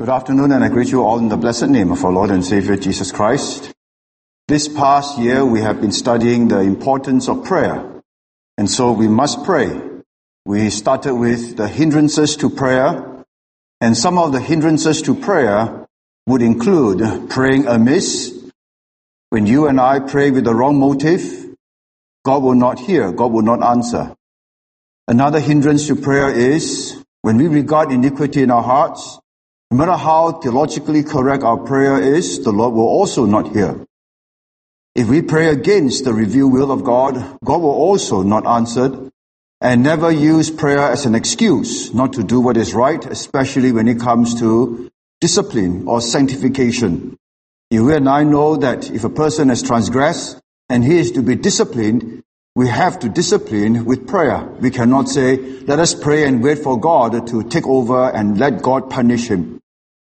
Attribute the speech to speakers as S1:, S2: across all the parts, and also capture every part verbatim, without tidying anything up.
S1: Good afternoon, and I greet you all in the blessed name of our Lord and Savior Jesus Christ. This past year we have been studying the importance of prayer, and so we must pray. We started with the hindrances to prayer, and some of the hindrances to prayer would include praying amiss. When you and I pray with the wrong motive, God will not hear, God will not answer. Another hindrance to prayer is when we regard iniquity in our hearts. No matter how theologically correct our prayer is, the Lord will also not hear. If we pray against the revealed will of God, God will also not answer. And never use prayer as an excuse not to do what is right, especially when it comes to discipline or sanctification. You and I know that if a person has transgressed and he is to be disciplined, we have to discipline with prayer. We cannot say, let us pray and wait for God to take over and let God punish him.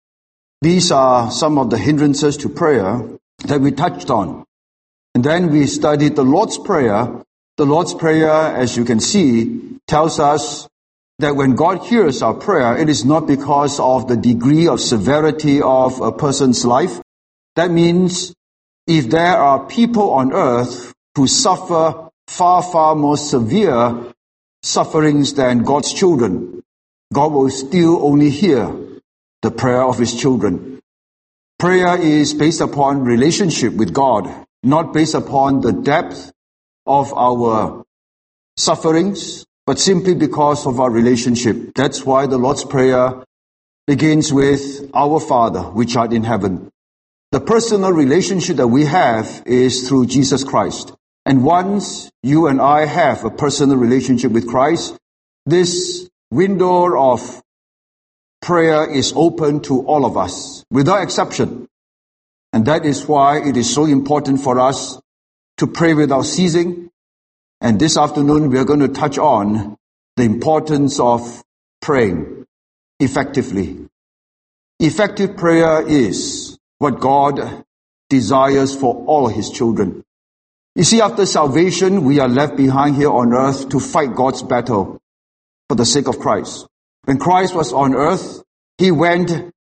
S1: These are some of the hindrances to prayer that we touched on. And then we studied the Lord's Prayer. The Lord's Prayer, as you can see, tells us that when God hears our prayer, it is not because of the degree of severity of a person's life. That means if there are people on earth who suffer far, far more severe sufferings than God's children, God will still only hear the prayer of his children. Prayer is based upon relationship with God, not based upon the depth of our sufferings, but simply because of our relationship. That's why the Lord's Prayer begins with, Our Father, which art in heaven. The personal relationship that we have is through Jesus Christ. And once you and I have a personal relationship with Christ, this window of prayer is open to all of us, without exception. And that is why it is so important for us to pray without ceasing. And this afternoon we are going to touch on the importance of praying effectively. Effective prayer is what God desires for all his children. You see, after salvation, we are left behind here on earth to fight God's battle for the sake of Christ. When Christ was on earth, he went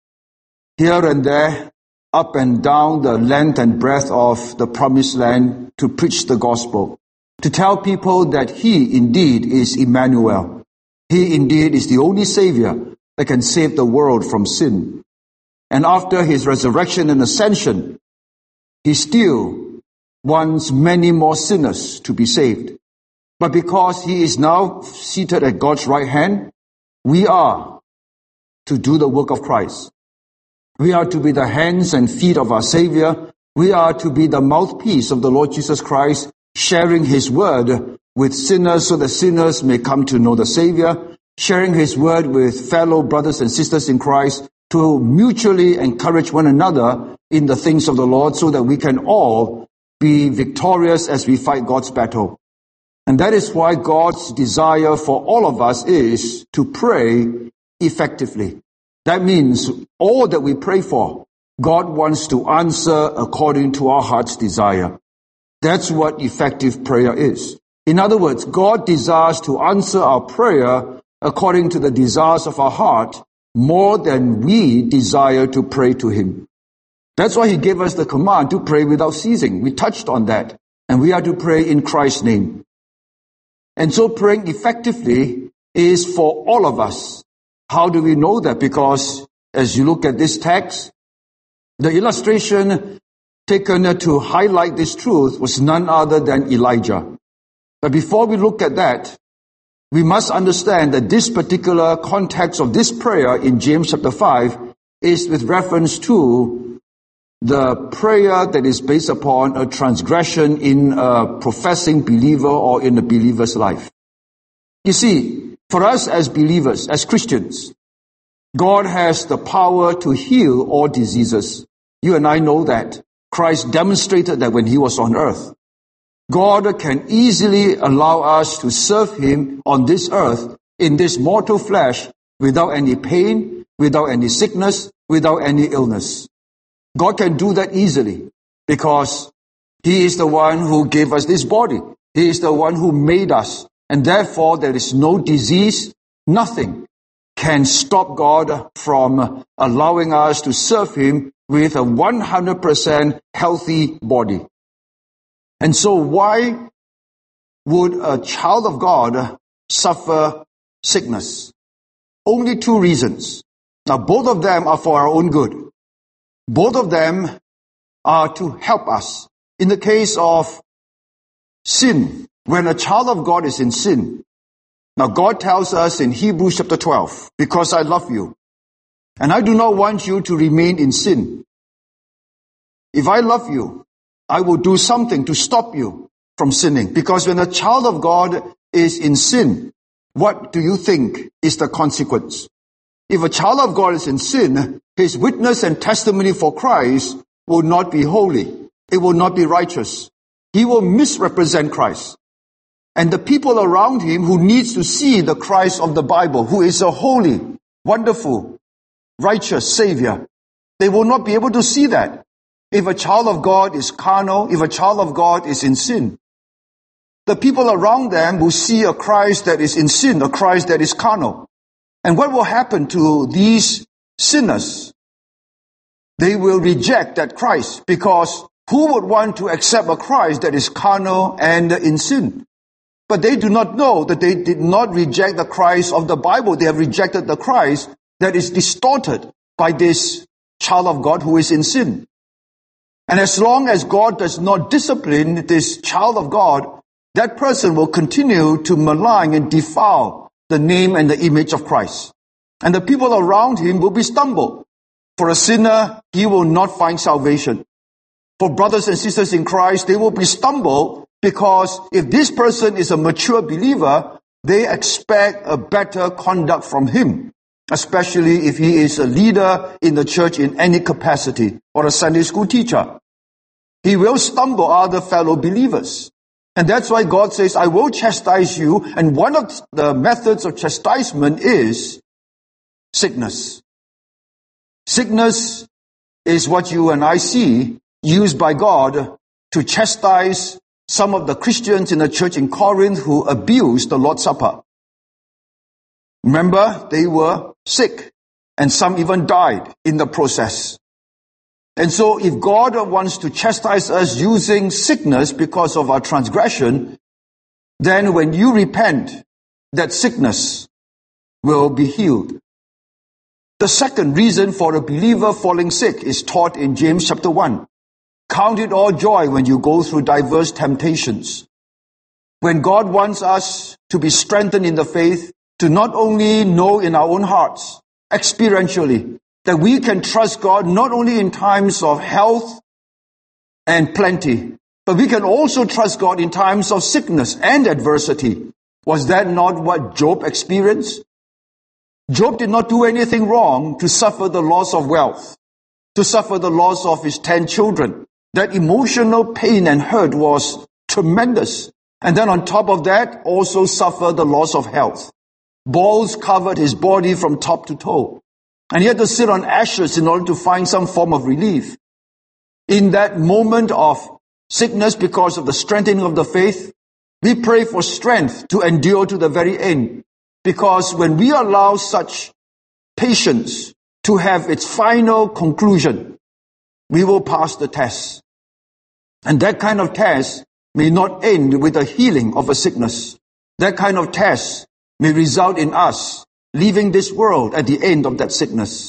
S1: here and there, up and down the length and breadth of the promised land to preach the gospel, to tell people that he indeed is Emmanuel. He indeed is the only Savior that can save the world from sin. And after his resurrection and ascension, he still wants many more sinners to be saved. But because he is now seated at God's right hand, we are to do the work of Christ. We are to be the hands and feet of our Savior. We are to be the mouthpiece of the Lord Jesus Christ, sharing his word with sinners so that sinners may come to know the Savior, sharing his word with fellow brothers and sisters in Christ to mutually encourage one another in the things of the Lord so that we can all be victorious as we fight God's battle. And that is why God's desire for all of us is to pray effectively. That means all that we pray for, God wants to answer according to our heart's desire. That's what effective prayer is. In other words, God desires to answer our prayer according to the desires of our heart more than we desire to pray to him. That's why he gave us the command to pray without ceasing. We touched on that. And we are to pray in Christ's name. And so praying effectively is for all of us. How do we know that? Because as you look at this text, the illustration taken to highlight this truth was none other than Elijah. But before we look at that, we must understand that this particular context of this prayer in James chapter five is with reference to the prayer that is based upon a transgression in a professing believer or in a believer's life. You see, for us as believers, as Christians, God has the power to heal all diseases. You and I know that. Christ demonstrated that when he was on earth. God can easily allow us to serve him on this earth in this mortal flesh without any pain, without any sickness, without any illness. God can do that easily because he is the one who gave us this body. He is the one who made us. And therefore there is no disease, nothing can stop God from allowing us to serve Him with a one hundred percent healthy body. And so why would a child of God suffer sickness? Only two reasons. Now, both of them are for our own good. Both of them are to help us. In the case of sin, when a child of God is in sin, now God tells us in Hebrews chapter twelve, because I love you, and I do not want you to remain in sin. If I love you, I will do something to stop you from sinning. Because when a child of God is in sin, what do you think is the consequence? If a child of God is in sin, his witness and testimony for Christ will not be holy. It will not be righteous. He will misrepresent Christ. And the people around him who needs to see the Christ of the Bible, who is a holy, wonderful, righteous Savior, they will not be able to see that. If a child of God is carnal, if a child of God is in sin, the people around them will see a Christ that is in sin, a Christ that is carnal. And what will happen to these sinners? They will reject that Christ, because who would want to accept a Christ that is carnal and in sin? But they do not know that they did not reject the Christ of the Bible. They have rejected the Christ that is distorted by this child of God who is in sin. And as long as God does not discipline this child of God, that person will continue to malign and defile the name and the image of Christ. And the people around him will be stumbled. For a sinner, he will not find salvation. For brothers and sisters in Christ, they will be stumbled, because if this person is a mature believer, they expect a better conduct from him, especially if he is a leader in the church in any capacity or a Sunday school teacher. He will stumble other fellow believers. And that's why God says, I will chastise you. And one of the methods of chastisement is sickness. Sickness is what you and I see used by God to chastise some of the Christians in the church in Corinth who abused the Lord's Supper. Remember, they were sick, and some even died in the process. And so if God wants to chastise us using sickness because of our transgression, then when you repent, that sickness will be healed. The second reason for a believer falling sick is taught in James chapter one. Count it all joy when you go through diverse temptations. When God wants us to be strengthened in the faith, to not only know in our own hearts, experientially, that we can trust God not only in times of health and plenty, but we can also trust God in times of sickness and adversity. Was that not what Job experienced? Job did not do anything wrong to suffer the loss of wealth, to suffer the loss of his ten children. That emotional pain and hurt was tremendous. And then on top of that, also suffered the loss of health. Balls covered his body from top to toe. And he had to sit on ashes in order to find some form of relief. In that moment of sickness, because of the strengthening of the faith, we pray for strength to endure to the very end. Because when we allow such patience to have its final conclusion, we will pass the test. And that kind of test may not end with the healing of a sickness. That kind of test may result in us leaving this world at the end of that sickness.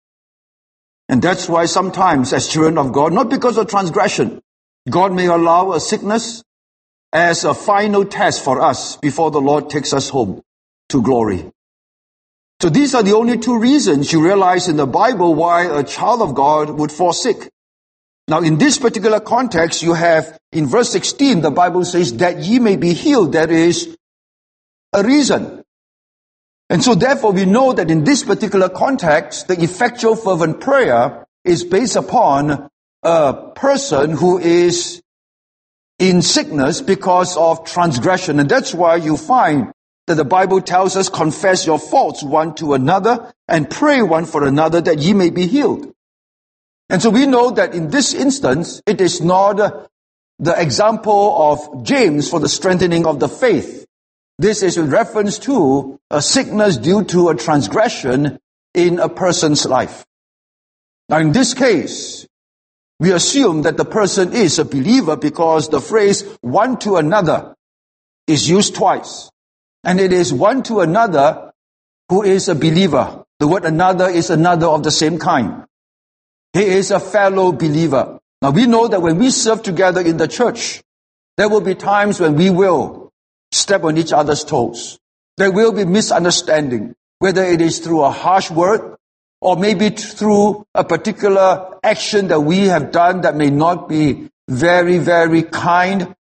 S1: And that's why sometimes as children of God, not because of transgression, God may allow a sickness as a final test for us before the Lord takes us home to glory. So these are the only two reasons you realize in the Bible why a child of God would fall sick. Now in this particular context, you have in verse sixteen, the Bible says that ye may be healed. There is a reason. And so therefore we know that in this particular context, the effectual fervent prayer is based upon a person who is in sickness because of transgression. And that's why you find that the Bible tells us, confess your faults one to another and pray one for another that ye may be healed. And so we know that in this instance, it is not the example of James for the strengthening of the faith. This is with reference to a sickness due to a transgression in a person's life. Now in this case, we assume that the person is a believer because the phrase one to another is used twice. And it is one to another who is a believer. The word another is another of the same kind. He is a fellow believer. Now we know that when we serve together in the church, there will be times when we will step on each other's toes. There will be misunderstanding, whether it is through a harsh word or maybe through a particular action that we have done that may not be very, very kind.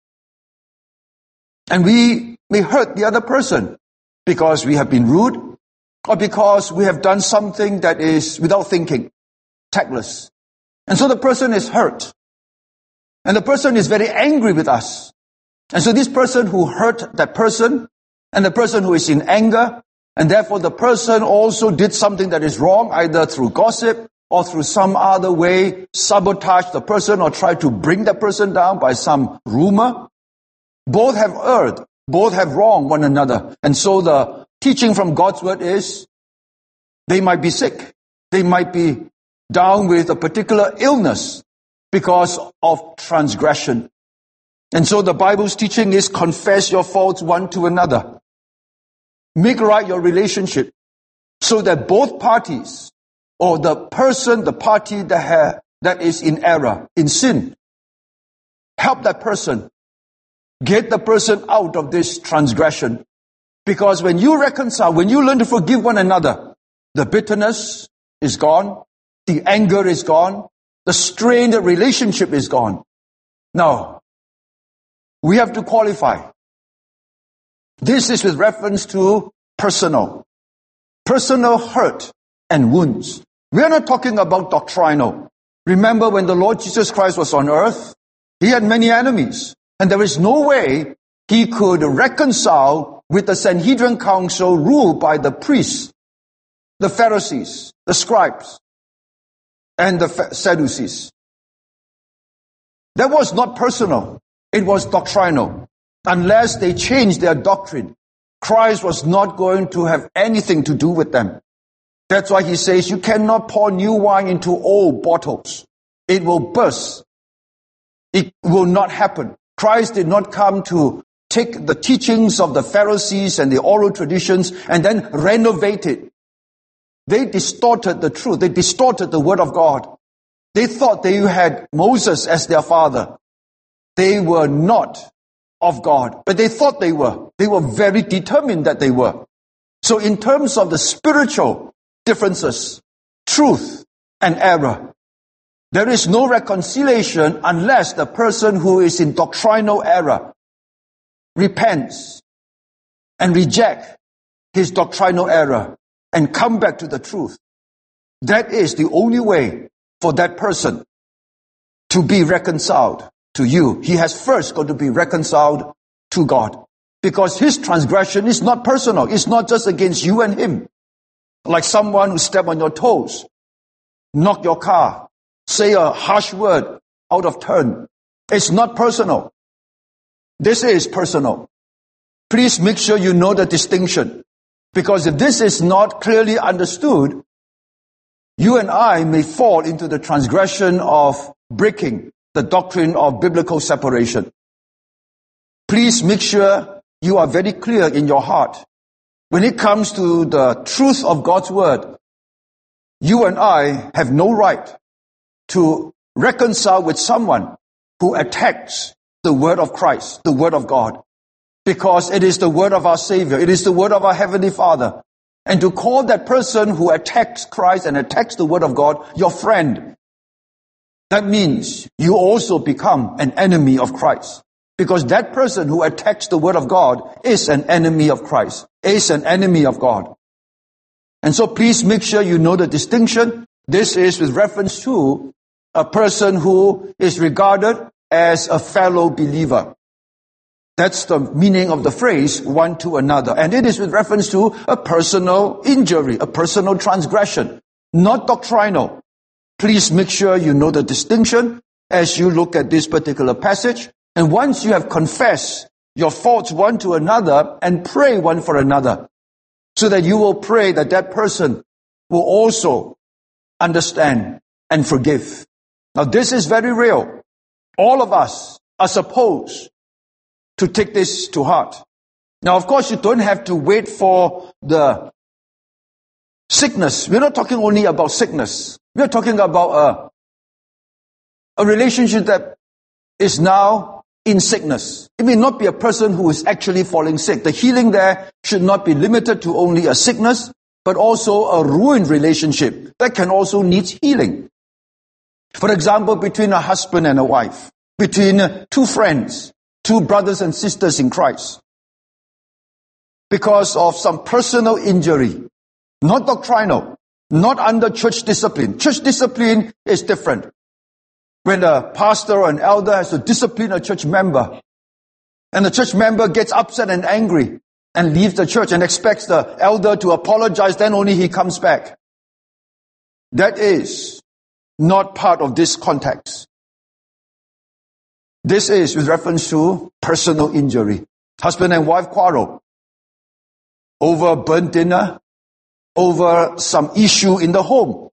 S1: And we may hurt the other person because we have been rude or because we have done something that is without thinking, tactless. And so the person is hurt. And the person is very angry with us. And so this person who hurt that person, and the person who is in anger, and therefore the person also did something that is wrong, either through gossip or through some other way, sabotage the person or try to bring the person down by some rumor. Both have erred. Both have wronged one another. And so the teaching from God's word is, they might be sick. They might be down with a particular illness because of transgression. And so the Bible's teaching is confess your faults one to another. Make right your relationship so that both parties, or the person, the party that, ha, that is in error, in sin, help that person, get the person out of this transgression. Because when you reconcile, when you learn to forgive one another, the bitterness is gone, the anger is gone, the strained relationship is gone. Now, we have to qualify. This is with reference to personal. Personal hurt and wounds. We are not talking about doctrinal. Remember when the Lord Jesus Christ was on earth, he had many enemies. And there is no way he could reconcile with the Sanhedrin council ruled by the priests, the Pharisees, the scribes, and the Sadducees. That was not personal. It was doctrinal. Unless they changed their doctrine, Christ was not going to have anything to do with them. That's why he says you cannot pour new wine into old bottles. It will burst. It will not happen. Christ did not come to take the teachings of the Pharisees and the oral traditions and then renovate it. They distorted the truth. They distorted the word of God. They thought they had Moses as their father. They were not of God, but they thought they were. They were very determined that they were. So in terms of the spiritual differences, truth and error, there is no reconciliation unless the person who is in doctrinal error repents and rejects his doctrinal error and come back to the truth. That is the only way for that person to be reconciled to you. He has first got to be reconciled to God. Because his transgression is not personal. It's not just against you and him. Like someone who stepped on your toes, knock your car, say a harsh word out of turn. It's not personal. This is personal. Please make sure you know the distinction. Because if this is not clearly understood, you and I may fall into the transgression of breaking the doctrine of biblical separation. Please make sure you are very clear in your heart. When it comes to the truth of God's word, you and I have no right to reconcile with someone who attacks the word of Christ, the word of God. Because it is the word of our Savior. It is the word of our Heavenly Father. And to call that person who attacks Christ and attacks the word of God your friend, that means you also become an enemy of Christ. Because that person who attacks the word of God is an enemy of Christ, is an enemy of God. And so please make sure you know the distinction. This is with reference to a person who is regarded as a fellow believer. That's the meaning of the phrase, one to another. And it is with reference to a personal injury, a personal transgression, not doctrinal. Please make sure you know the distinction as you look at this particular passage. And once you have confessed your faults one to another and pray one for another, so that you will pray that that person will also understand and forgive. Now this is very real. All of us are supposed to take this to heart. Now of course you don't have to wait for the sickness. We're not talking only about sickness. We're talking about a, a relationship that is now in sickness. It may not be a person who is actually falling sick. The healing there should not be limited to only a sickness, but also a ruined relationship that can also need healing. For example, between a husband and a wife, between two friends, two brothers and sisters in Christ, because of some personal injury, not doctrinal, not under church discipline. Church discipline is different. When a pastor or an elder has to discipline a church member, and the church member gets upset and angry and leaves the church and expects the elder to apologize, then only he comes back. That is not part of this context. This is with reference to personal injury. Husband and wife quarrel over burnt dinner, over some issue in the home,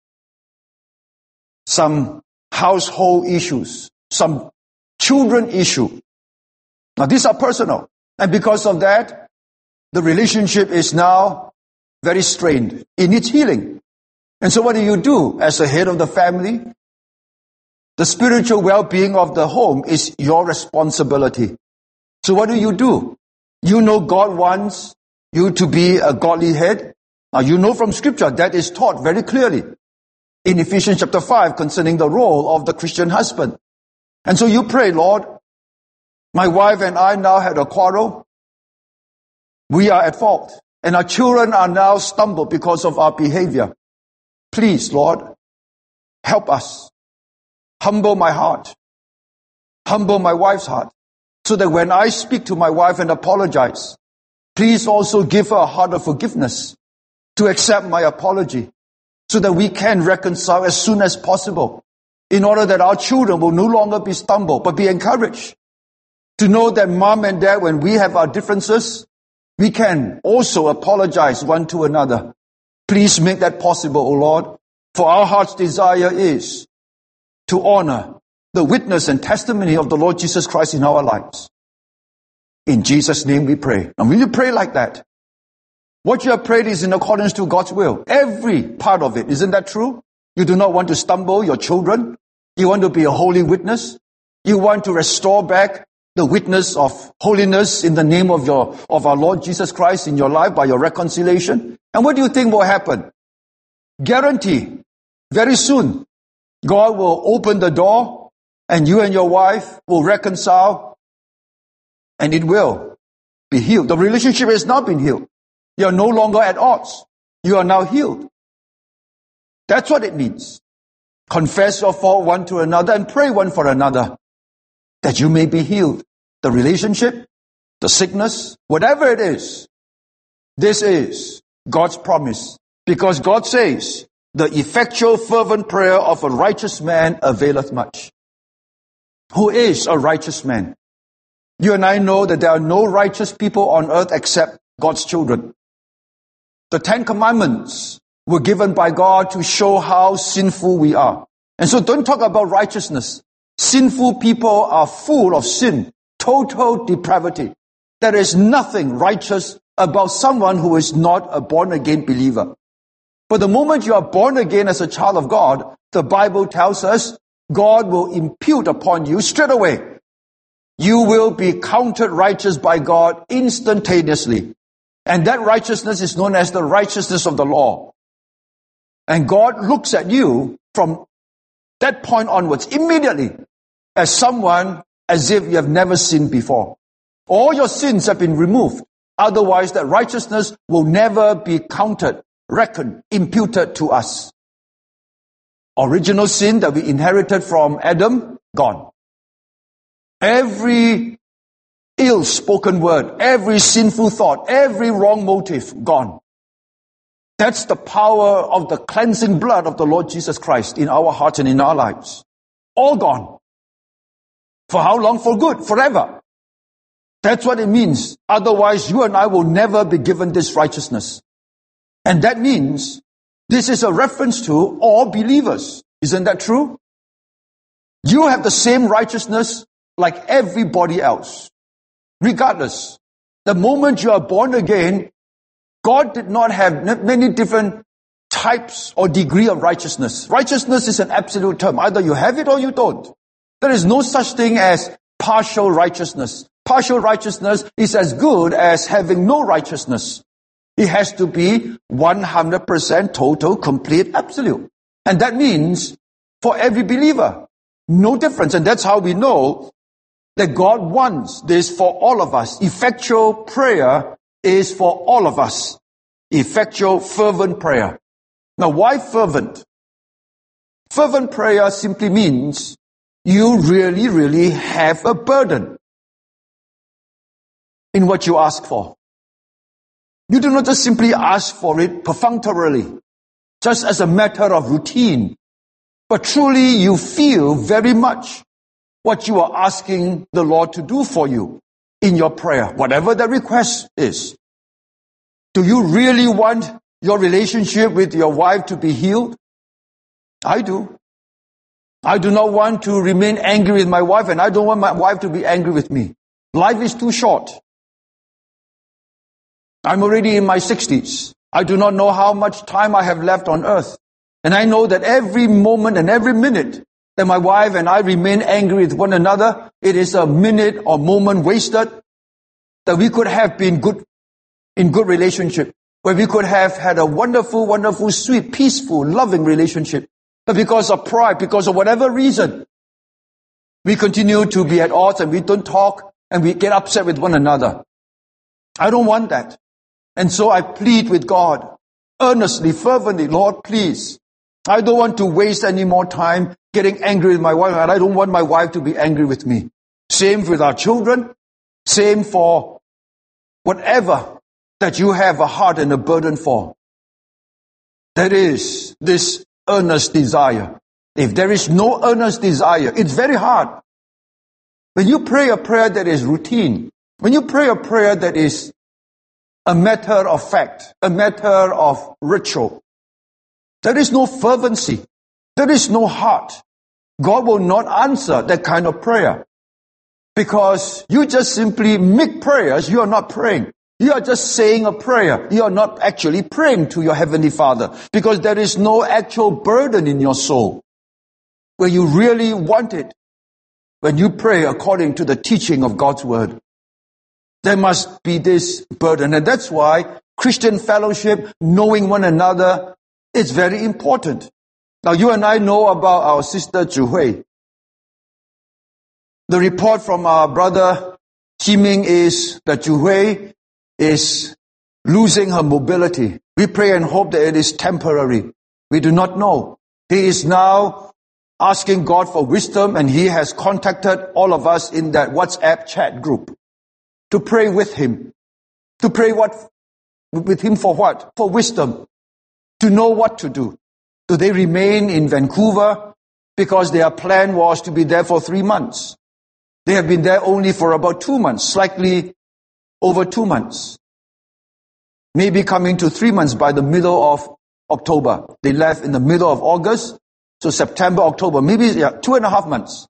S1: some household issues, some children issue. Now these are personal. And because of that, the relationship is now very strained. It needs healing. And so what do you do as the head of the family? The spiritual well-being of the home is your responsibility. So what do you do? You know God wants you to be a godly head. Now you know from scripture that is taught very clearly in Ephesians chapter five concerning the role of the Christian husband. And so you pray, Lord, my wife and I now had a quarrel. We are at fault. And our children are now stumbled because of our behavior. Please, Lord, help us. Humble my heart. Humble my wife's heart. So that when I speak to my wife and apologize, please also give her a heart of forgiveness to accept my apology, so that we can reconcile as soon as possible, in order that our children will no longer be stumbled, but be encouraged to know that mom and dad, when we have our differences, we can also apologize one to another. Please make that possible, O Lord, for our heart's desire is to honor the witness and testimony of the Lord Jesus Christ in our lives. In Jesus' name we pray. And when you pray like that, what you have prayed is in accordance to God's will. Every part of it. Isn't that true? You do not want to stumble your children. You want to be a holy witness. You want to restore back the witness of holiness in the name of your, of our Lord Jesus Christ in your life by your reconciliation. And what do you think will happen? Guarantee, very soon, God will open the door and you and your wife will reconcile and it will be healed. The relationship has not been healed. You are no longer at odds. You are now healed. That's what it means. Confess your fault one to another and pray one for another, that you may be healed. The relationship, the sickness, whatever it is, this is God's promise. Because God says, the effectual fervent prayer of a righteous man availeth much. Who is a righteous man? You and I know that there are no righteous people on earth except God's children. The Ten Commandments were given by God to show how sinful we are. And so don't talk about righteousness. Sinful people are full of sin, total depravity. There is nothing righteous about someone who is not a born-again believer. But the moment you are born again as a child of God, the Bible tells us God will impute upon you straight away. You will be counted righteous by God instantaneously. And that righteousness is known as the righteousness of the law. And God looks at you from that point onwards, immediately, as someone as if you have never sinned before. All your sins have been removed. Otherwise, that righteousness will never be counted, reckoned, imputed to us. Original sin that we inherited from Adam, gone. Every ill-spoken word, every sinful thought, every wrong motive, gone. That's the power of the cleansing blood of the Lord Jesus Christ in our hearts and in our lives. All gone. For how long? For good, forever. That's what it means. Otherwise, you and I will never be given this righteousness. And that means this is a reference to all believers. Isn't that true? You have the same righteousness like everybody else. Regardless. The moment you are born again, God did not have many different types or degree of righteousness. Righteousness is an absolute term. Either you have it or you don't. There is no such thing as partial righteousness. Partial righteousness is as good as having no righteousness. It has to be one hundred percent total, complete, absolute. And that means for every believer, no difference. And that's how we know that God wants this for all of us. Effectual prayer is for all of us. Effectual, fervent prayer. Now, why fervent? Fervent prayer simply means you really, really have a burden in what you ask for. You do not just simply ask for it perfunctorily, just as a matter of routine, but truly you feel very much what you are asking the Lord to do for you in your prayer, whatever the request is. Do you really want your relationship with your wife to be healed? I do. I do not want to remain angry with my wife, and I don't want my wife to be angry with me. Life is too short. I'm already in my sixties. I do not know how much time I have left on earth. And I know that every moment and every minute that my wife and I remain angry with one another, it is a minute or moment wasted that we could have been good, in good relationship, where we could have had a wonderful, wonderful, sweet, peaceful, loving relationship. But because of pride, because of whatever reason, we continue to be at odds and we don't talk and we get upset with one another. I don't want that. And so I plead with God, earnestly, fervently, Lord, please. I don't want to waste any more time getting angry with my wife, and I don't want my wife to be angry with me. Same with our children. Same for whatever that you have a heart and a burden for. There is this earnest desire. If there is no earnest desire, it's very hard. When you pray a prayer that is routine, when you pray a prayer that is a matter of fact, a matter of ritual, there is no fervency. There is no heart. God will not answer that kind of prayer. Because you just simply make prayers, you are not praying. You are just saying a prayer. You are not actually praying to your Heavenly Father. Because there is no actual burden in your soul where you really want it. When you pray according to the teaching of God's Word, there must be this burden. And that's why Christian fellowship, knowing one another, is very important. Now, you and I know about our sister Zhu Hui. The report from our brother Qi Ming is that Zhu Hui is losing her mobility. We pray and hope that it is temporary. We do not know. He is now asking God for wisdom, and he has contacted all of us in that WhatsApp chat group to pray with him. To pray what with him for what? For wisdom. To know what to do. Do they remain in Vancouver because their plan was to be there for three months? They have been there only for about two months, slightly over two months. Maybe coming to three months by the middle of October. They left in the middle of August, so September, October, maybe yeah, two and a half months.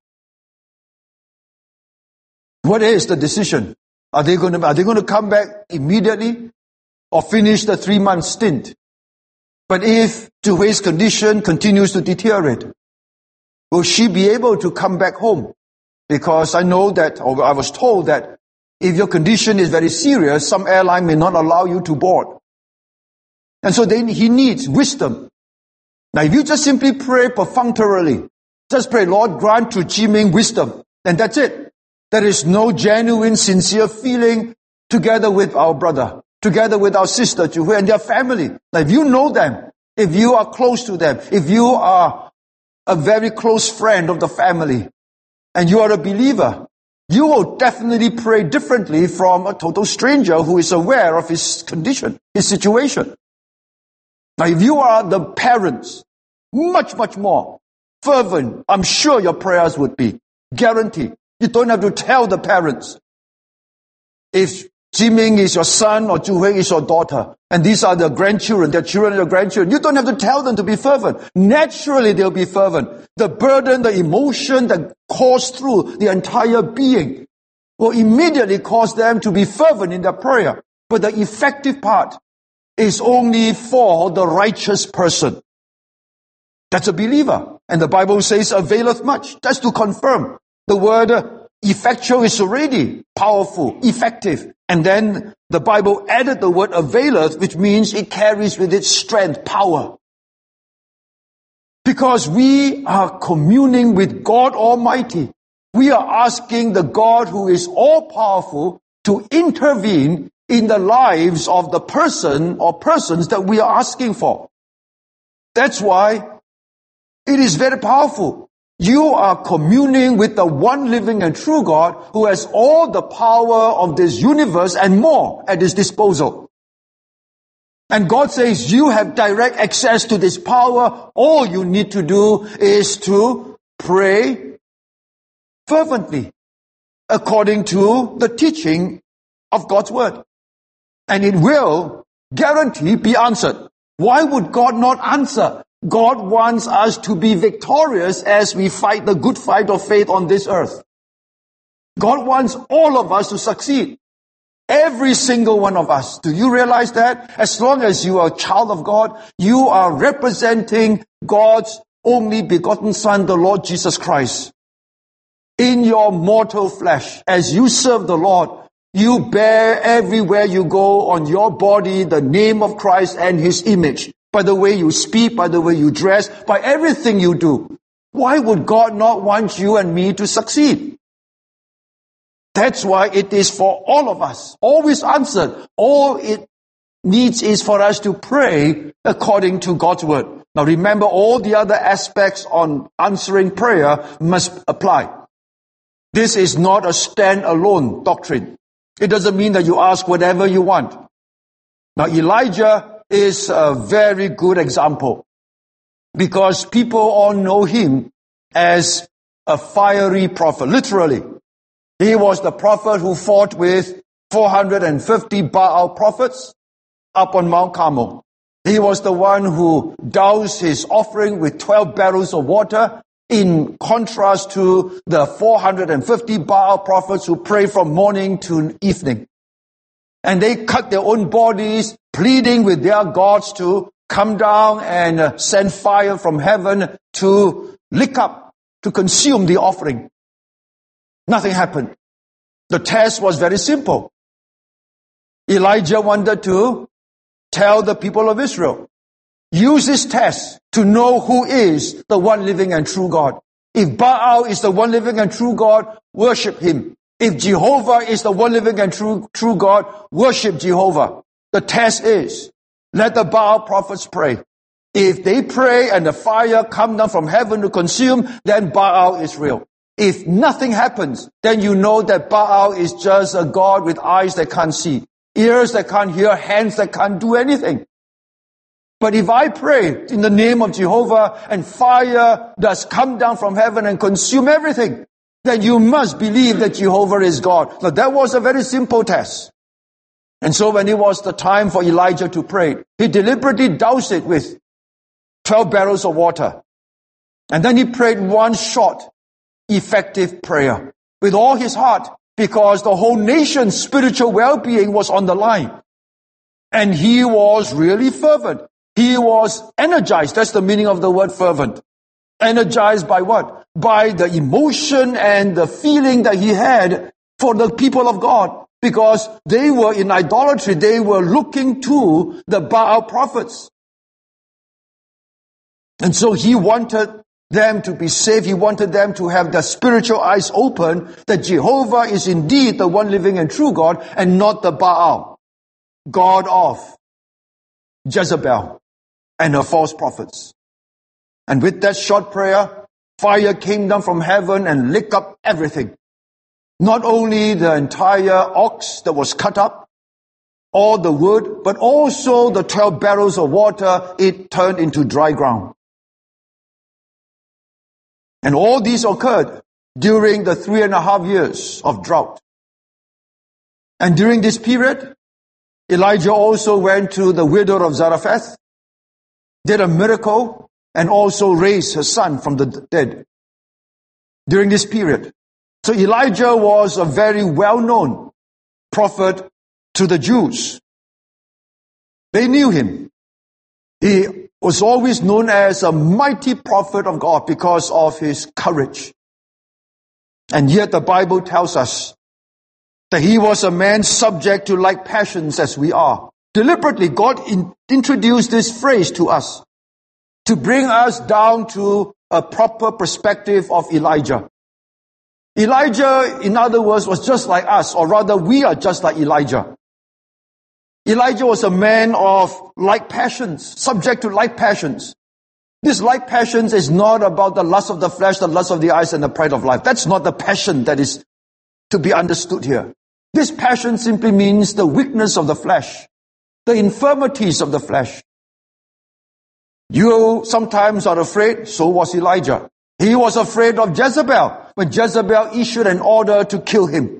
S1: What is the decision? Are they going to, are they going to come back immediately or finish the three month stint? But if Zhu Hui's condition continues to deteriorate, will she be able to come back home? Because I know that, or I was told that if your condition is very serious, some airline may not allow you to board. And so then he needs wisdom. Now if you just simply pray perfunctorily, just pray, Lord, grant to Qi Ming wisdom, then that's it. There is no genuine, sincere feeling together with our brother, together with our sister Zhu Hui and their family. Now if you know them, if you are close to them, if you are a very close friend of the family, and you are a believer, you will definitely pray differently from a total stranger who is aware of his condition, his situation. Now, if you are the parents, much, much more fervent, I'm sure your prayers would be. Guaranteed. You don't have to tell the parents. If Jiming is your son or Zhu is your daughter, and these are the grandchildren, their children, your grandchildren, you don't have to tell them to be fervent. Naturally, they'll be fervent. The burden, the emotion that course through the entire being will immediately cause them to be fervent in their prayer. But the effective part is only for the righteous person. That's a believer. And the Bible says, availeth much. That's to confirm. The word effectual is already powerful, effective. And then the Bible added the word availeth, which means it carries with it strength, power. Because we are communing with God Almighty. We are asking the God who is all-powerful to intervene in the lives of the person or persons that we are asking for. That's why it is very powerful. You are communing with the one living and true God who has all the power of this universe and more at his disposal. And God says you have direct access to this power. All you need to do is to pray fervently according to the teaching of God's word. And it will guarantee be answered. Why would God not answer? God wants us to be victorious as we fight the good fight of faith on this earth. God wants all of us to succeed. Every single one of us. Do you realize that? As long as you are a child of God, you are representing God's only begotten Son, the Lord Jesus Christ. In your mortal flesh, as you serve the Lord, you bear everywhere you go on your body the name of Christ and His image. By the way you speak, by the way you dress, by everything you do. Why would God not want you and me to succeed? That's why it is for all of us, always answered. All it needs is for us to pray according to God's word. Now remember, all the other aspects on answering prayer must apply. This is not a stand-alone doctrine. It doesn't mean that you ask whatever you want. Now Elijah is a very good example because people all know him as a fiery prophet, literally. He was the prophet who fought with four hundred fifty Baal prophets up on Mount Carmel. He was the one who doused his offering with twelve barrels of water, in contrast to the four hundred fifty Baal prophets who pray from morning to evening. And they cut their own bodies, pleading with their gods to come down and uh, send fire from heaven to lick up, to consume the offering. Nothing happened. The test was very simple. Elijah wanted to tell the people of Israel, use this test to know who is the one living and true God. If Baal is the one living and true God, worship him. If Jehovah is the one living and true, true God, worship Jehovah. The test is, let the Baal prophets pray. If they pray and the fire come down from heaven to consume, then Baal is real. If nothing happens, then you know that Baal is just a God with eyes that can't see, ears that can't hear, hands that can't do anything. But if I pray in the name of Jehovah and fire does come down from heaven and consume everything, then you must believe that Jehovah is God. Now that was a very simple test. And so when it was the time for Elijah to pray, he deliberately doused it with twelve barrels of water. And then he prayed one short, effective prayer with all his heart, because the whole nation's spiritual well-being was on the line. And he was really fervent. He was energized. That's the meaning of the word fervent. Energized by what? By the emotion and the feeling that he had for the people of God. Because they were in idolatry. They were looking to the Baal prophets. And so he wanted them to be saved. He wanted them to have their spiritual eyes open, that Jehovah is indeed the one living and true God and not the Baal, God of Jezebel and her false prophets. And with that short prayer, fire came down from heaven and licked up everything. Not only the entire ox that was cut up, all the wood, but also the twelve barrels of water, it turned into dry ground. And all these occurred during the three and a half years of drought. And during this period, Elijah also went to the widow of Zarephath, did a miracle, and also raised her son from the dead during this period. So Elijah was a very well-known prophet to the Jews. They knew him. He was always known as a mighty prophet of God because of his courage. And yet the Bible tells us that he was a man subject to like passions as we are. Deliberately, God in, introduced this phrase to us to bring us down to a proper perspective of Elijah. Elijah, in other words, was just like us, or rather we are just like Elijah. Elijah was a man of like passions, subject to like passions. This like passions is not about the lust of the flesh, the lust of the eyes, and the pride of life. That's not the passion that is to be understood here. This passion simply means the weakness of the flesh, the infirmities of the flesh. You sometimes are afraid, so was Elijah. He was afraid of Jezebel when Jezebel issued an order to kill him.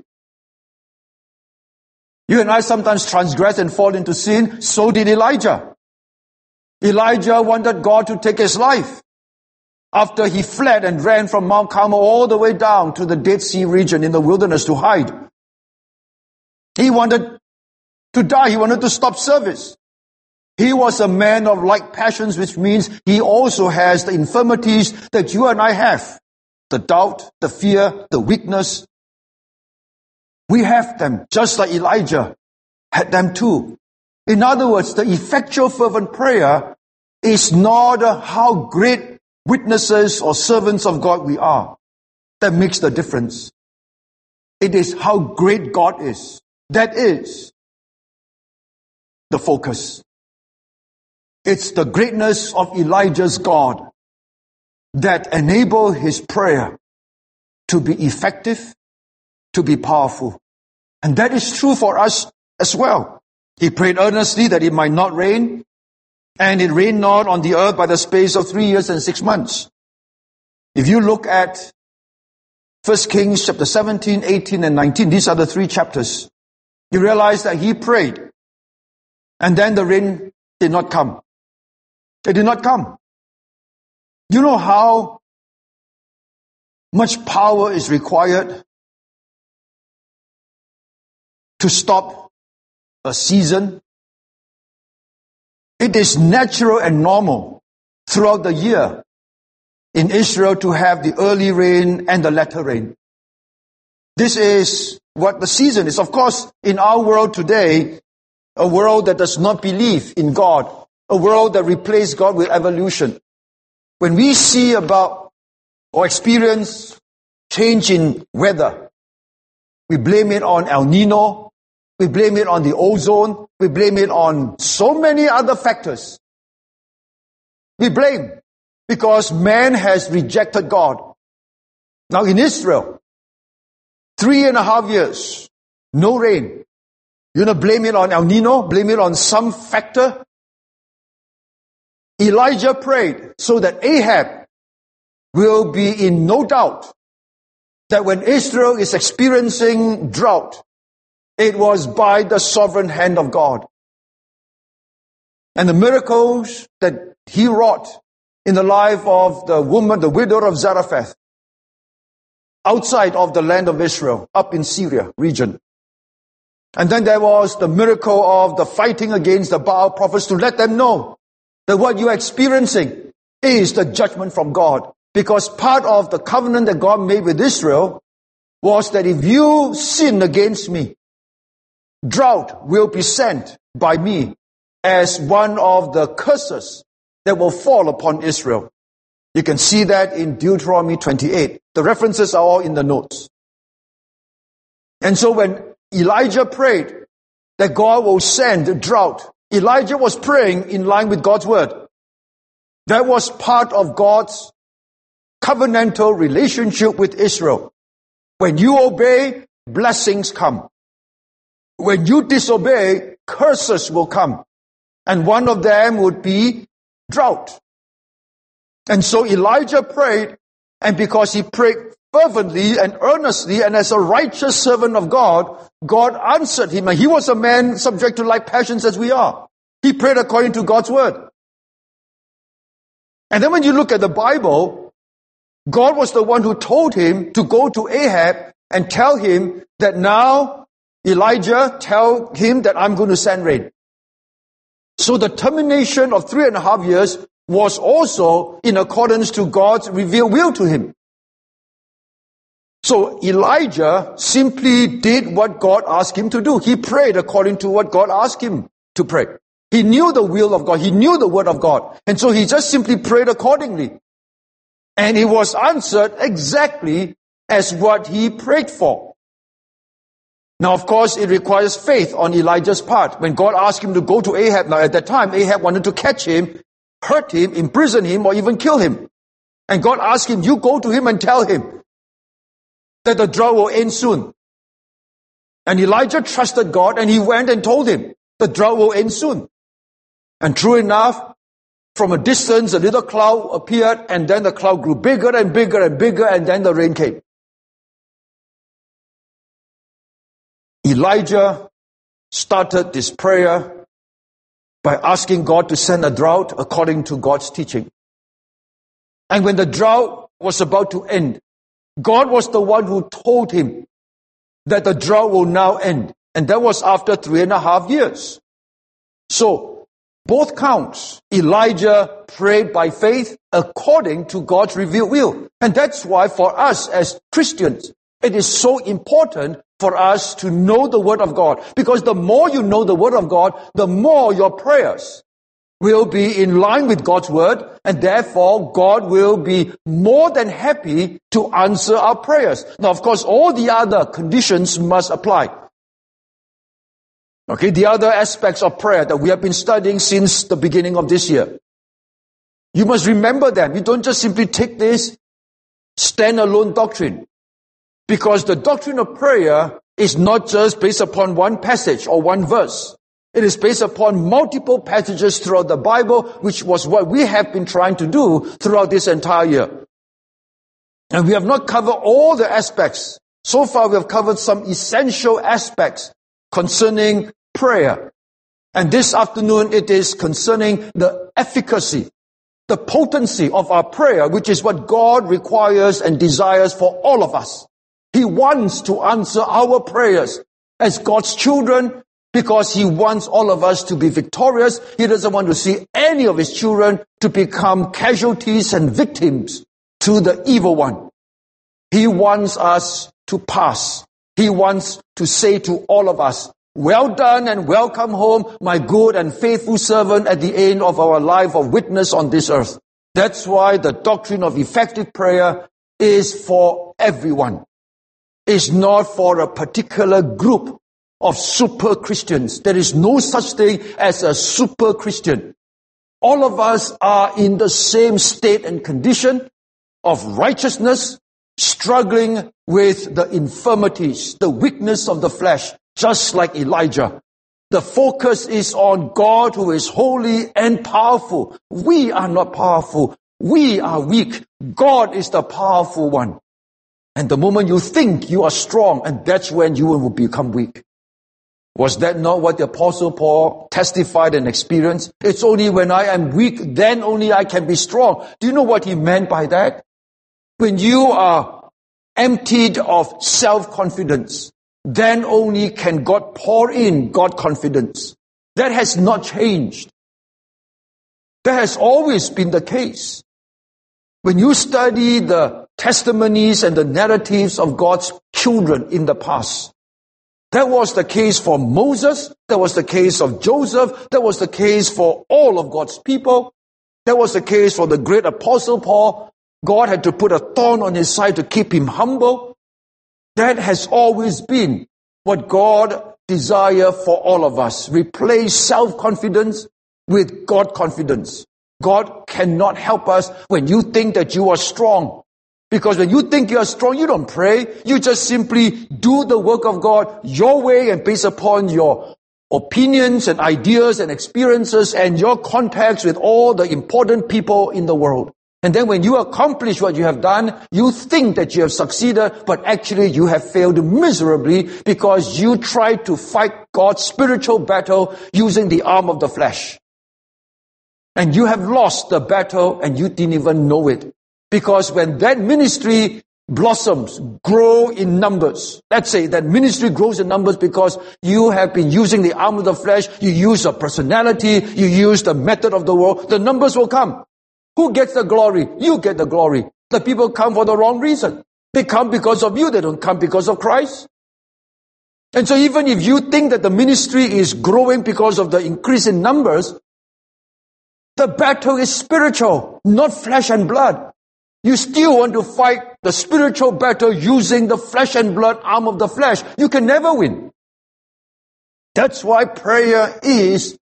S1: You and I sometimes transgress and fall into sin, so did Elijah. Elijah wanted God to take his life after he fled and ran from Mount Carmel all the way down to the Dead Sea region in the wilderness to hide. He wanted to die. He wanted to stop service. He was a man of like passions, which means he also has the infirmities that you and I have. The doubt, the fear, the weakness. We have them, just like Elijah had them too. In other words, the effectual fervent prayer is not how great witnesses or servants of God we are that makes the difference. It is how great God is. That is the focus. It's the greatness of Elijah's God that enabled his prayer to be effective, to be powerful. And that is true for us as well. He prayed earnestly that it might not rain, and it rained not on the earth by the space of three years and six months. If you look at First Kings chapter seventeen, eighteen, and nineteen, these are the three chapters, you realize that he prayed, and then the rain did not come. It did not come. You know how much power is required to stop a season? It is natural and normal throughout the year in Israel to have the early rain and the latter rain. This is what the season is. Of course, in our world today, a world that does not believe in God, a world that replaced God with evolution, when we see about or experience change in weather, we blame it on El Nino, we blame it on the ozone, we blame it on so many other factors. We blame because man has rejected God. Now in Israel, three and a half years, no rain. You're going to blame it on El Nino, blame it on some factor? Elijah prayed so that Ahab will be in no doubt that when Israel is experiencing drought, it was by the sovereign hand of God. And the miracles that he wrought in the life of the woman, the widow of Zarephath, outside of the land of Israel, up in Syria region. And then there was the miracle of the fighting against the Baal prophets to let them know that what you are experiencing is the judgment from God. Because part of the covenant that God made with Israel was that if you sin against me, drought will be sent by me as one of the curses that will fall upon Israel. You can see that in Deuteronomy twenty-eight. The references are all in the notes. And so when Elijah prayed that God will send drought, Elijah was praying in line with God's word. That was part of God's covenantal relationship with Israel. When you obey, blessings come. When you disobey, curses will come. And one of them would be drought. And so Elijah prayed, and because he prayed fervently and earnestly, and as a righteous servant of God, God answered him. And he was a man subject to like passions as we are. He prayed according to God's word. And then when you look at the Bible, God was the one who told him to go to Ahab and tell him that now, Elijah, tell him that I'm going to send rain. So the termination of three and a half years was also in accordance to God's revealed will to him. So Elijah simply did what God asked him to do. He prayed according to what God asked him to pray. He knew the will of God. He knew the word of God. And so he just simply prayed accordingly. And he was answered exactly as what he prayed for. Now, of course, it requires faith on Elijah's part. When God asked him to go to Ahab, now at that time, Ahab wanted to catch him, hurt him, imprison him, or even kill him. And God asked him, you go to him and tell him that the drought will end soon. And Elijah trusted God, and he went and told him, the drought will end soon. And true enough, from a distance, a little cloud appeared, and then the cloud grew bigger and bigger and bigger, and then the rain came. Elijah started this prayer by asking God to send a drought according to God's teaching. And when the drought was about to end, God was the one who told him that the drought will now end. And that was after three and a half years. So, both counts. Elijah prayed by faith according to God's revealed will. And that's why for us as Christians, it is so important for us to know the Word of God. Because the more you know the Word of God, the more your prayers will be in line with God's Word, and therefore God will be more than happy to answer our prayers. Now, of course, all the other conditions must apply. Okay, the other aspects of prayer that we have been studying since the beginning of this year. You must remember them. You don't just simply take this standalone doctrine. Because the doctrine of prayer is not just based upon one passage or one verse. It is based upon multiple passages throughout the Bible, which was what we have been trying to do throughout this entire year. And we have not covered all the aspects. So far we have covered some essential aspects concerning prayer. And this afternoon it is concerning the efficacy, the potency of our prayer, which is what God requires and desires for all of us. He wants to answer our prayers as God's children because He wants all of us to be victorious. He doesn't want to see any of His children to become casualties and victims to the evil one. He wants us to pass. He wants to say to all of us, well done and welcome home, my good and faithful servant at the end of our life of witness on this earth. That's why the doctrine of effective prayer is for everyone. It's not for a particular group of super Christians. There is no such thing as a super Christian. All of us are in the same state and condition of righteousness, struggling with the infirmities, the weakness of the flesh, just like Elijah. The focus is on God who is holy and powerful. We are not powerful. We are weak. God is the powerful one. And the moment you think you are strong, and that's when you will become weak. Was that not what the Apostle Paul testified and experienced? It's only when I am weak, then only I can be strong. Do you know what he meant by that? When you are emptied of self-confidence, then only can God pour in God confidence. That has not changed. That has always been the case. When you study the testimonies and the narratives of God's children in the past, that was the case for Moses, that was the case of Joseph, that was the case for all of God's people, that was the case for the great Apostle Paul. God had to put a thorn on his side to keep him humble. That has always been what God desires for all of us. Replace self-confidence with God confidence. God cannot help us when you think that you are strong. Because when you think you are strong, you don't pray. You just simply do the work of God your way and based upon your opinions and ideas and experiences and your contacts with all the important people in the world.
S2: And then when you accomplish what you have done, you think that you have succeeded, but actually you have failed miserably because you tried to fight God's spiritual battle using the arm of the flesh. And you have lost the battle and you didn't even know it. Because when that ministry blossoms, grow in numbers, let's say that ministry grows in numbers because you have been using the arm of the flesh, you use a personality, you use the method of the world, the numbers will come. Who gets the glory? You get the glory. The people come for the wrong reason. They come because of you. They don't come because of Christ. And so even if you think that the ministry is growing because of the increase in numbers, the battle is spiritual, not flesh and blood. You still want to fight the spiritual battle using the flesh and blood arm of the flesh. You can never win. That's why prayer is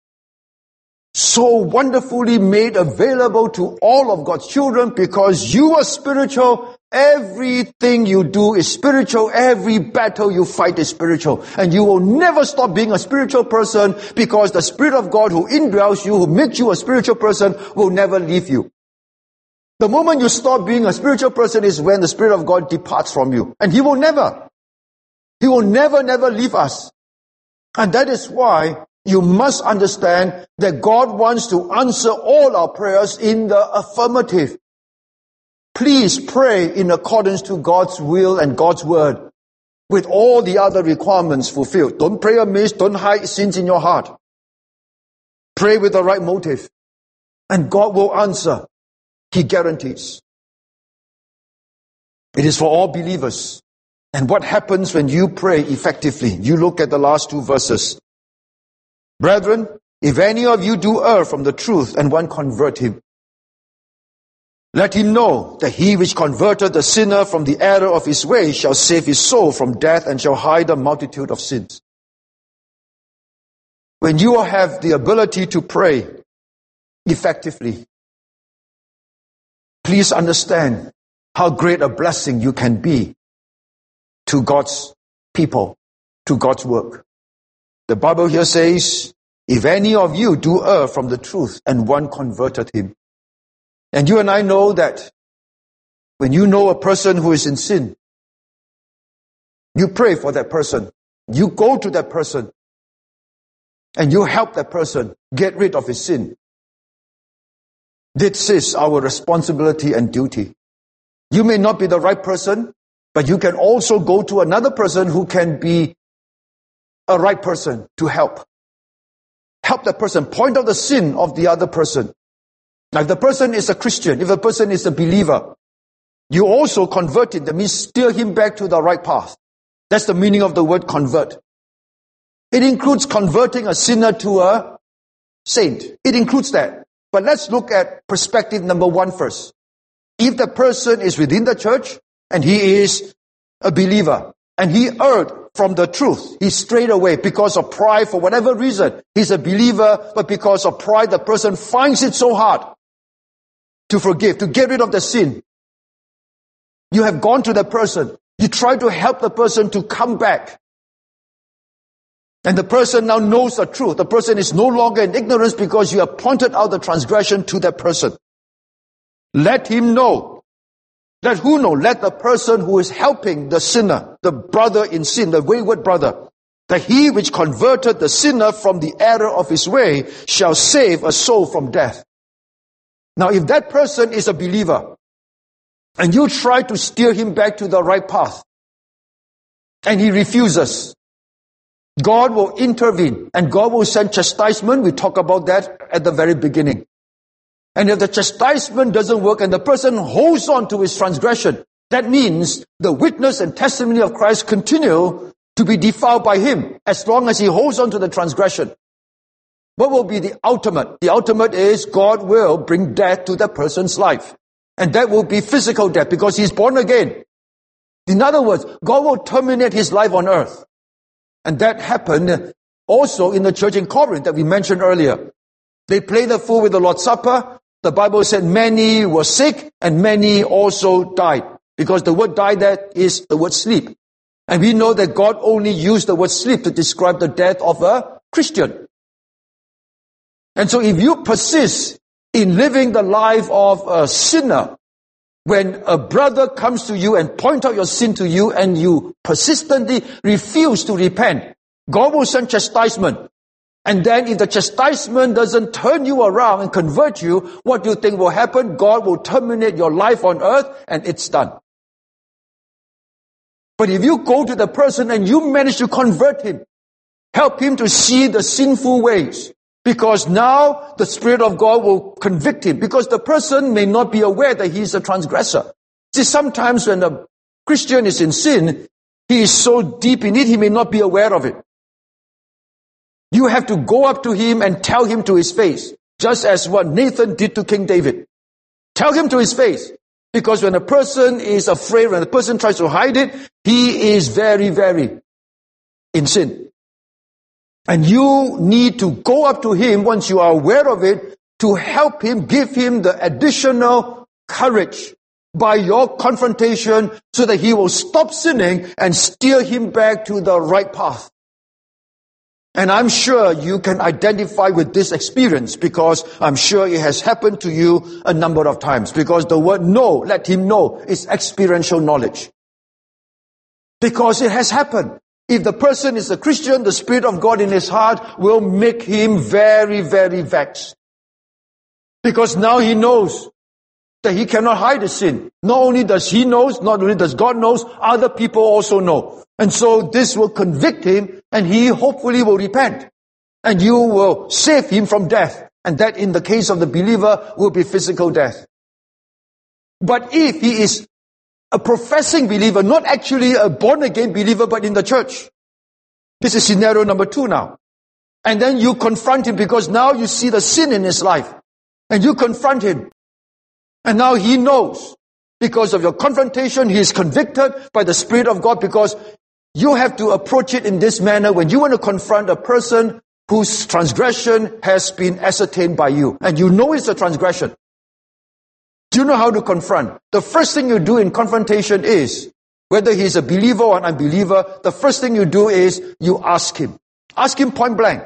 S2: so wonderfully made available to all of God's children, because you are spiritual. Everything you do is spiritual. Every battle you fight is spiritual. And you will never stop being a spiritual person, because the Spirit of God who indwells you, who makes you a spiritual person, will never leave you. The moment you stop being a spiritual person is when the Spirit of God departs from you. And He will never. He will never, never leave us. And that is why you must understand that God wants to answer all our prayers in the affirmative. Please pray in accordance to God's will and God's word, with all the other requirements fulfilled. Don't pray amiss, don't hide sins in your heart. Pray with the right motive, and God will answer. He guarantees. It is for all believers. And what happens when you pray effectively? You look at the last two verses. Brethren, if any of you do err from the truth and one convert him, let him know that he which converted the sinner from the error of his way shall save his soul from death and shall hide a multitude of sins. When you have the ability to pray effectively, please understand how great a blessing you can be to God's people, to God's work. The Bible here says, if any of you do err from the truth and one converted him. And you and I know that when you know a person who is in sin, you pray for that person. You go to that person and you help that person get rid of his sin. This is our responsibility and duty. You may not be the right person, but you can also go to another person who can be a right person to help. Help that person, point out the sin of the other person. Now, if the person is a Christian, if the person is a believer, you also convert him. That means steer him back to the right path. That's the meaning of the word convert. It includes converting a sinner to a saint. It includes that. But let's look at perspective number one first. If the person is within the church and he is a believer and he erred from the truth, he strayed away because of pride for whatever reason. He's a believer, but because of pride, the person finds it so hard to forgive, to get rid of the sin. You have gone to the person. You try to help the person to come back. And the person now knows the truth. The person is no longer in ignorance because you have pointed out the transgression to that person. Let him know. Let who know? Let the person who is helping the sinner, the brother in sin, the wayward brother, that he which converted the sinner from the error of his way shall save a soul from death. Now, if that person is a believer, and you try to steer him back to the right path, and he refuses, God will intervene, and God will send chastisement. We talk about that at the very beginning. And if the chastisement doesn't work and the person holds on to his transgression, that means the witness and testimony of Christ continue to be defiled by him as long as he holds on to the transgression. What will be the ultimate? The ultimate is God will bring death to that person's life. And that will be physical death because he's born again. In other words, God will terminate his life on earth. And that happened also in the church in Corinth that we mentioned earlier. They played the fool with the Lord's Supper. The Bible said many were sick and many also died. Because the word die there is the word sleep. And we know that God only used the word sleep to describe the death of a Christian. And so if you persist in living the life of a sinner, when a brother comes to you and point out your sin to you and you persistently refuse to repent, God will send chastisement. And then if the chastisement doesn't turn you around and convert you, what do you think will happen? God will terminate your life on earth and it's done. But if you go to the person and you manage to convert him, help him to see the sinful ways, because now the Spirit of God will convict him, because the person may not be aware that he is a transgressor. See, sometimes when a Christian is in sin, he is so deep in it, he may not be aware of it. You have to go up to him and tell him to his face, just as what Nathan did to King David. Tell him to his face. Because when a person is afraid, when a person tries to hide it, he is very, very in sin. And you need to go up to him once you are aware of it to help him, give him the additional courage by your confrontation so that he will stop sinning and steer him back to the right path. And I'm sure you can identify with this experience because I'm sure it has happened to you a number of times. Because the word know, let him know, is experiential knowledge. Because it has happened. If the person is a Christian, the Spirit of God in his heart will make him very, very vexed. Because now he knows that he cannot hide his sin. Not only does he know, not only does God know, other people also know. And so this will convict him and he hopefully will repent. And you will save him from death. And that in the case of the believer will be physical death. But if he is a professing believer, not actually a born-again believer, but in the church. This is scenario number two now. And then you confront him because now you see the sin in his life. And you confront him. And now he knows. Because of your confrontation, he is convicted by the Spirit of God, because you have to approach it in this manner when you want to confront a person whose transgression has been ascertained by you. And you know it's a transgression. Do you know how to confront? The first thing you do in confrontation is, whether he's a believer or an unbeliever, the first thing you do is you ask him. Ask him point blank.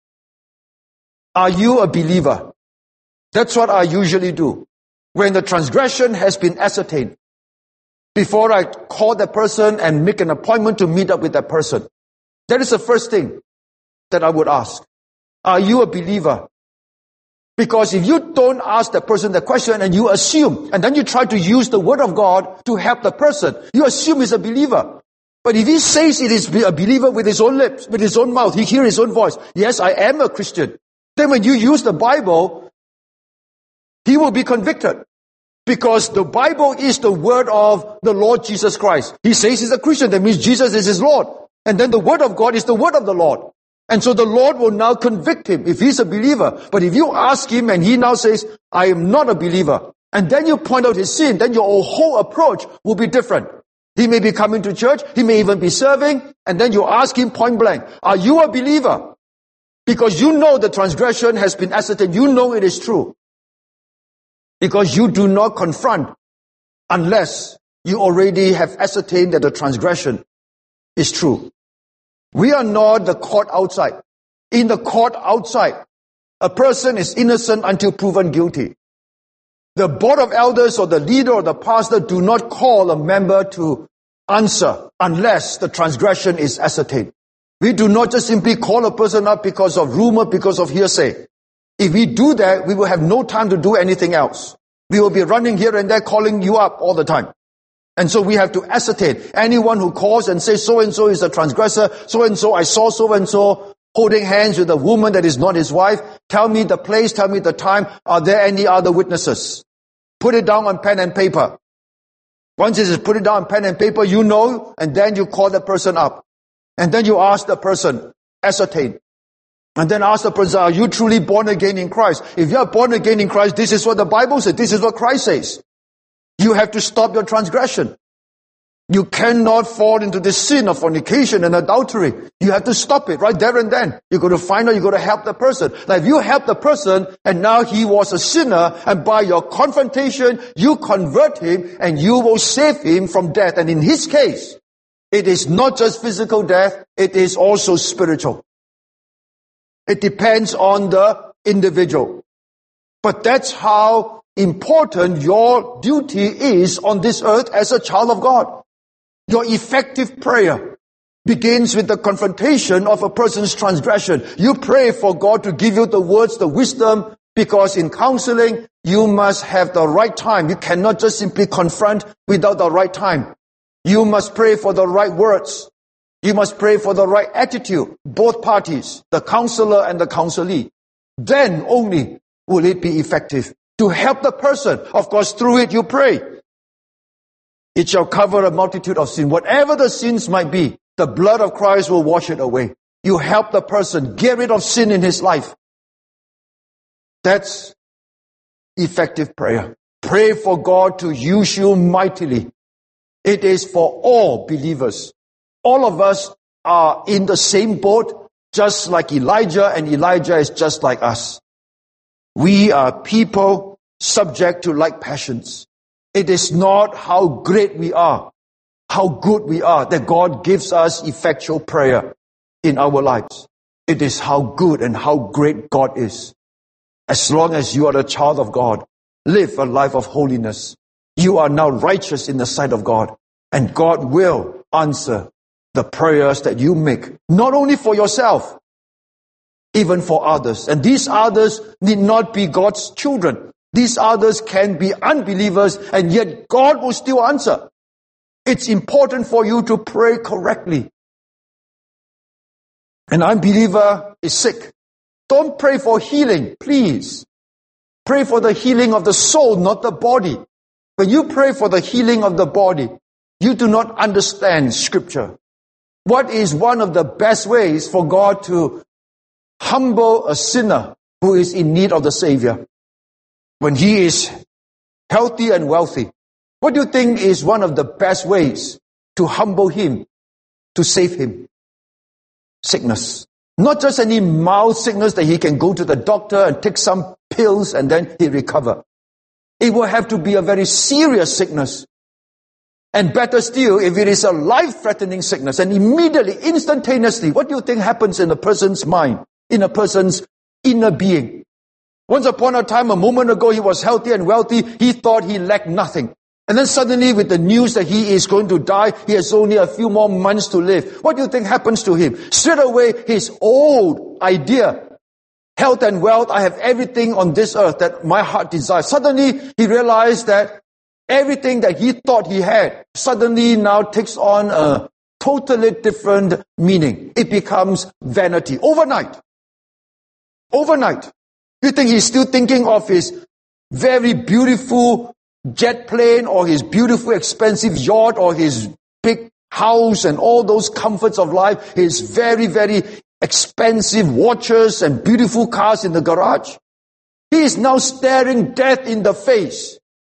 S2: Are you a believer? That's what I usually do. When the transgression has been ascertained, before I call that person and make an appointment to meet up with that person. That is the first thing that I would ask. Are you a believer? Because if you don't ask the person the question and you assume, and then you try to use the word of God to help the person, you assume he's a believer. But if he says it is a believer with his own lips, with his own mouth, he hears his own voice, yes, I am a Christian. Then when you use the Bible, he will be convicted. Because the Bible is the word of the Lord Jesus Christ. He says he's a Christian, that means Jesus is his Lord. And then the word of God is the word of the Lord. And so the Lord will now convict him if he's a believer. But if you ask him and he now says, I am not a believer, and then you point out his sin, then your whole approach will be different. He may be coming to church, he may even be serving, and then you ask him point blank, are you a believer? Because you know the transgression has been ascertained, you know it is true. Because you do not confront unless you already have ascertained that the transgression is true. We are not the court outside. In the court outside, a person is innocent until proven guilty. The board of elders or the leader or the pastor do not call a member to answer unless the transgression is ascertained. We do not just simply call a person up because of rumor, because of hearsay. If we do that, we will have no time to do anything else. We will be running here and there calling you up all the time. And so we have to ascertain. Anyone who calls and says so-and-so is a transgressor, so-and-so, I saw so-and-so holding hands with a woman that is not his wife, tell me the place, tell me the time, are there any other witnesses? Put it down on pen and paper. Once it is put it down on pen and paper, you know, and then you call the person up. And then you ask the person, ascertain. And then ask the person, are you truly born again in Christ? If you are born again in Christ, this is what the Bible says, this is what Christ says. You have to stop your transgression. You cannot fall into the sin of fornication and adultery. You have to stop it right there and then. You got to find out, you got to help the person. Now if you help the person and now he was a sinner, and by your confrontation, you convert him and you will save him from death. And in his case, it is not just physical death, it is also spiritual. It depends on the individual. But that's how important your duty is on this earth as a child of God. Your effective prayer begins with the confrontation of a person's transgression. You pray for God to give you the words, the wisdom, because in counseling, you must have the right time. You cannot just simply confront without the right time. You must pray for the right words. You must pray for the right attitude, both parties, the counselor and the counselee. Then only will it be effective to help the person. Of course, through it you pray. It shall cover a multitude of sins. Whatever the sins might be, the blood of Christ will wash it away. You help the person get rid of sin in his life. That's effective prayer. Pray for God to use you mightily. It is for all believers. All of us are in the same boat, just like Elijah, and Elijah is just like us. We are people subject to like passions. It is not how great we are, how good we are, that God gives us effectual prayer in our lives. It is how good and how great God is. As long as you are a child of God, live a life of holiness. You are now righteous in the sight of God, and God will answer the prayers that you make, not only for yourself, even for others. And these others need not be God's children. These others can be unbelievers, and yet God will still answer. It's important for you to pray correctly. An unbeliever is sick. Don't pray for healing, please. Pray for the healing of the soul, not the body. When you pray for the healing of the body, you do not understand Scripture. What is one of the best ways for God to humble a sinner who is in need of the Savior? When he is healthy and wealthy, what do you think is one of the best ways to humble him, to save him? Sickness. Not just any mild sickness that he can go to the doctor and take some pills and then he recover. It will have to be a very serious sickness. And better still, if it is a life-threatening sickness, and immediately, instantaneously, what do you think happens in a person's mind, in a person's inner being? Once upon a time, a moment ago, he was healthy and wealthy. He thought he lacked nothing. And then suddenly, with the news that he is going to die, he has only a few more months to live. What do you think happens to him? Straight away, his old idea, health and wealth, I have everything on this earth that my heart desires. Suddenly, he realized that everything that he thought he had suddenly now takes on a totally different meaning. It becomes vanity. Overnight. Overnight. You think he's still thinking of his very beautiful jet plane or his beautiful expensive yacht or his big house and all those comforts of life, his very, very expensive watches and beautiful cars in the garage. He is now staring death in the face.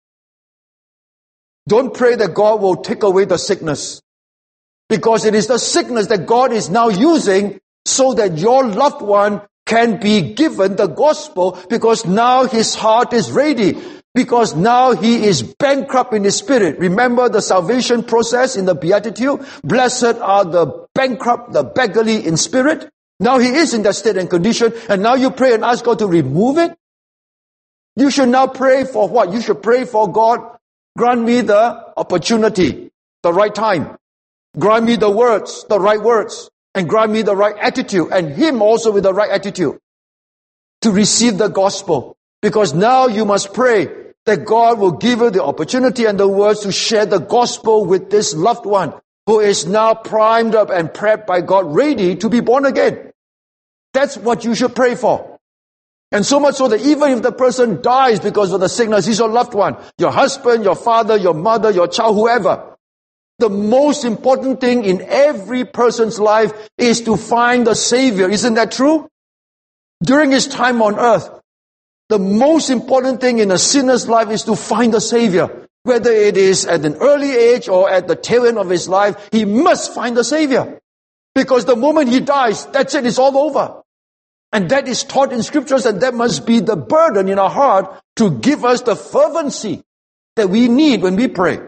S2: Don't pray that God will take away the sickness, because it is the sickness that God is now using so that your loved one can be given the gospel, because now his heart is ready, because now he is bankrupt in his spirit. Remember the salvation process in the Beatitude? Blessed are the bankrupt, the beggarly in spirit. Now he is in that state and condition, and now you pray and ask God to remove it. You should now pray for what? You should pray for God, grant me the opportunity, the right time. Grant me the words, the right words. And grant me the right attitude. And him also with the right attitude to receive the gospel. Because now you must pray that God will give you the opportunity and the words to share the gospel with this loved one who is now primed up and prepped by God, ready to be born again. That's what you should pray for. And so much so that even if the person dies because of the sickness, he's your loved one, your husband, your father, your mother, your child, whoever. The most important thing in every person's life is to find the Savior. Isn't that true? During his time on earth, the most important thing in a sinner's life is to find the Savior. Whether it is at an early age or at the tail end of his life, he must find the Savior. Because the moment he dies, that's it, it's all over. And that is taught in Scriptures, and that must be the burden in our heart to give us the fervency that we need when we pray.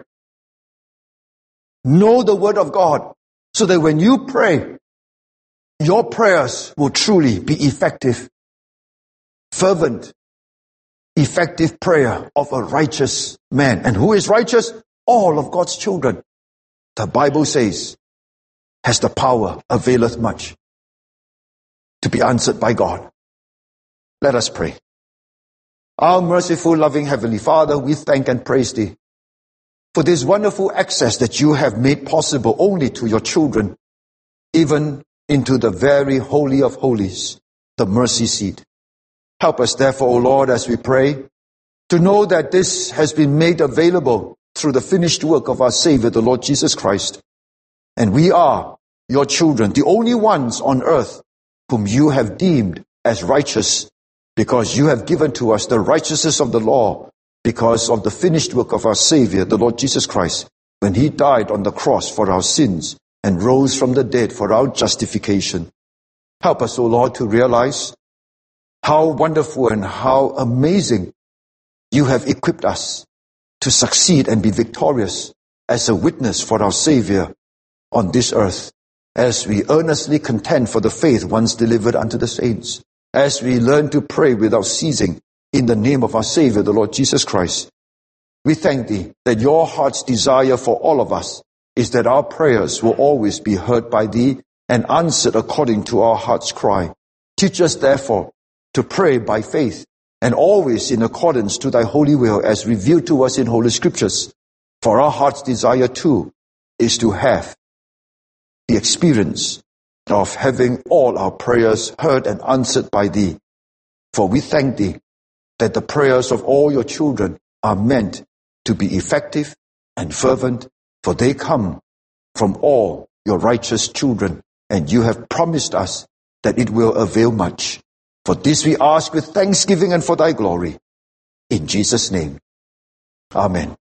S2: Know the Word of God, so that when you pray, your prayers will truly be effective, fervent, effective prayer of a righteous man. And who is righteous? All of God's children. The Bible says, has the power, availeth much, to be answered by God. Let us pray. Our merciful, loving Heavenly Father, we thank and praise Thee for this wonderful access that You have made possible only to Your children, even into the very holy of holies, the mercy seat. Help us therefore, O Lord, as we pray, to know that this has been made available through the finished work of our Savior, the Lord Jesus Christ. And we are Your children, the only ones on earth whom You have deemed as righteous, because You have given to us the righteousness of the law, because of the finished work of our Savior, the Lord Jesus Christ, when He died on the cross for our sins and rose from the dead for our justification. Help us, O Lord, to realize how wonderful and how amazing You have equipped us to succeed and be victorious as a witness for our Savior on this earth, as we earnestly contend for the faith once delivered unto the saints, as we learn to pray without ceasing in the name of our Savior, the Lord Jesus Christ. We thank Thee that Your heart's desire for all of us is that our prayers will always be heard by Thee and answered according to our heart's cry. Teach us, therefore, to pray by faith and always in accordance to Thy holy will as revealed to us in Holy Scriptures. For our heart's desire too is to have the experience of having all our prayers heard and answered by Thee. For we thank Thee that the prayers of all Your children are meant to be effective and fervent, for they come from all Your righteous children, and You have promised us that it will avail much. For this we ask with thanksgiving and for Thy glory. In Jesus' name. Amen.